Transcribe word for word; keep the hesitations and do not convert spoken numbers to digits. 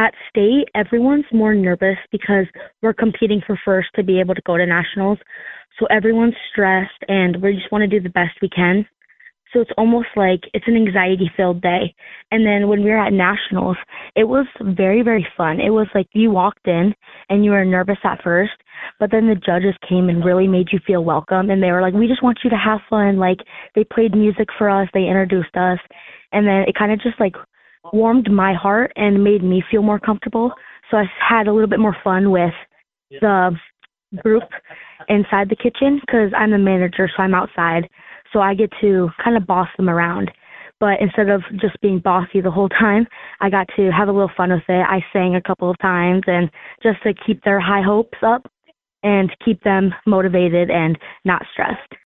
at state, everyone's more nervous because we're competing for first to be able to go to nationals. So everyone's stressed and we just want to do the best we can. So it's almost like it's an anxiety-filled day. And then when we were at nationals, it was very, very fun. It was like you walked in and you were nervous at first, but then the judges came and really made you feel welcome. And they were like, we just want you to have fun. Like, they played music for us. They introduced us. And then it kind of just, like, warmed my heart and made me feel more comfortable. So I had a little bit more fun with the group inside the kitchen because I'm the manager, so I'm outside. So I get to kind of boss them around. But instead of just being bossy the whole time, I got to have a little fun with it. I sang a couple of times and just to keep their high hopes up and keep them motivated and not stressed.